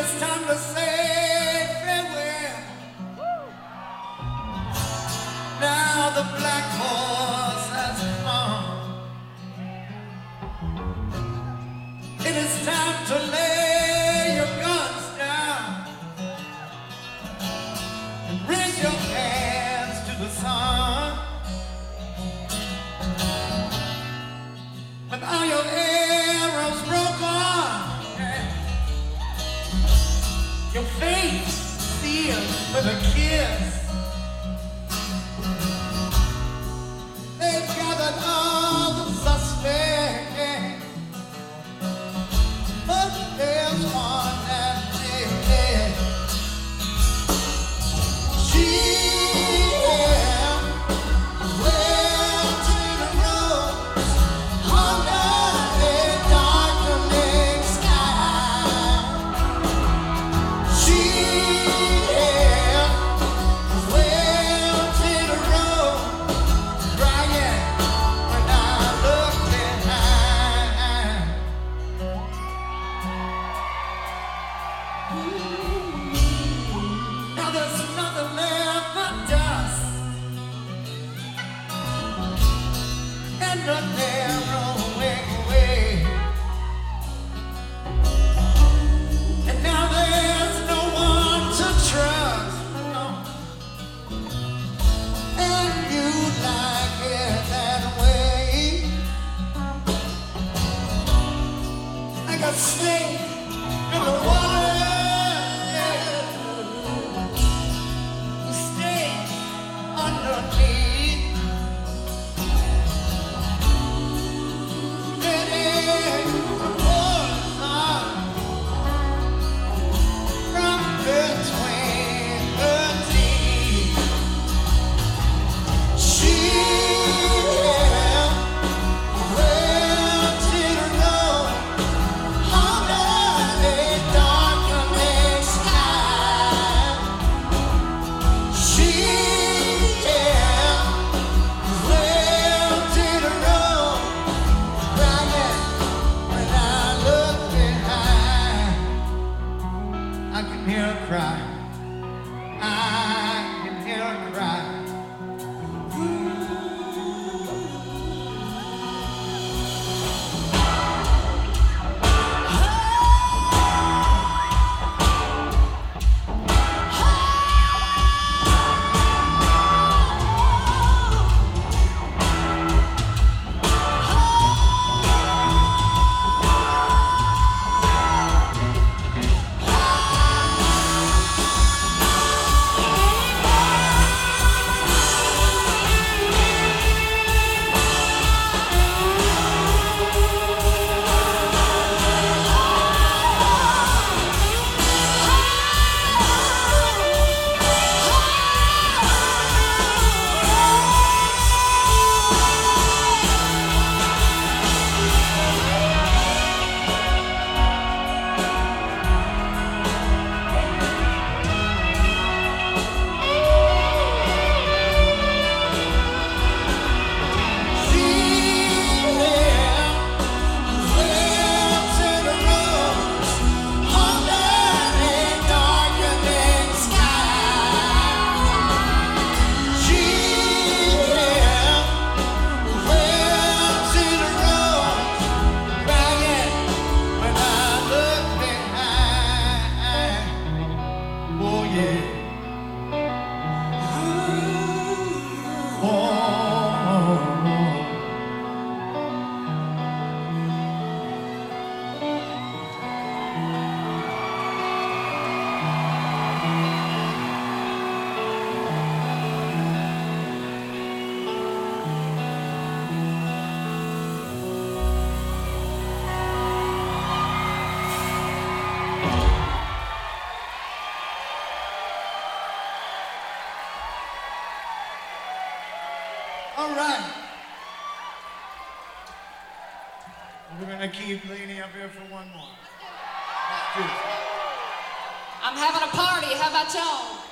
it's time to say farewell. Now the black horse has come. It is time to lay your guns down and raise your hands to the sun. When all your arrows broke on, your face sealed with a kiss. They've gathered all the suspects, but there's one that they dead. She went to the road under a darkening sky. She went to the road crying when I look behind. Now there's nothing left but dust and a narrowing way. And now there's no one to trust, no. And you like it that way, like a snake in the water. You stay underneath. Then it pours on from between the teeth. She went to the road under a darkening sky. She went to the road crying when I look behind. I can hear her cry. I can hear her cry. All right. We're gonna keep Lainey up here for one more. Let's do it. I'm having a party. How about y'all?